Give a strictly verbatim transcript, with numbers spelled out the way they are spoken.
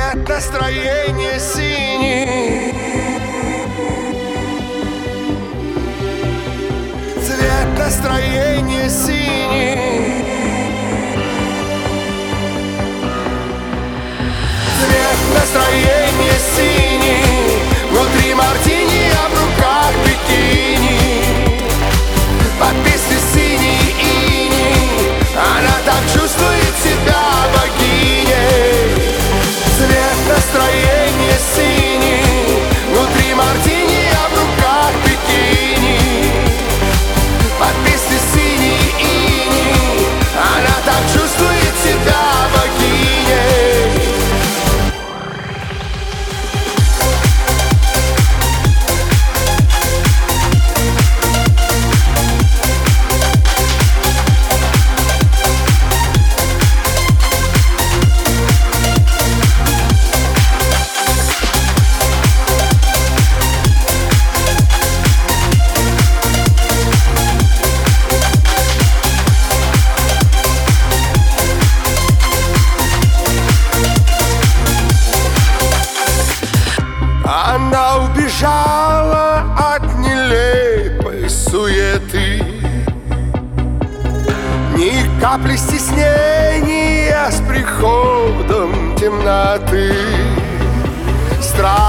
Цвет настроения синий, цвет настроения синий, цвет настроения синий. Внутри мартини, а в руках бикини. Под песню синий иней она так чувствует себя богиней. Цвет настроения синий. Внутри мартини, а в руках бикини. Под песню синий иней она так чувствует себя богиней. Она убежала от нелепой суеты, ни капли стеснения с приходом темноты. Страх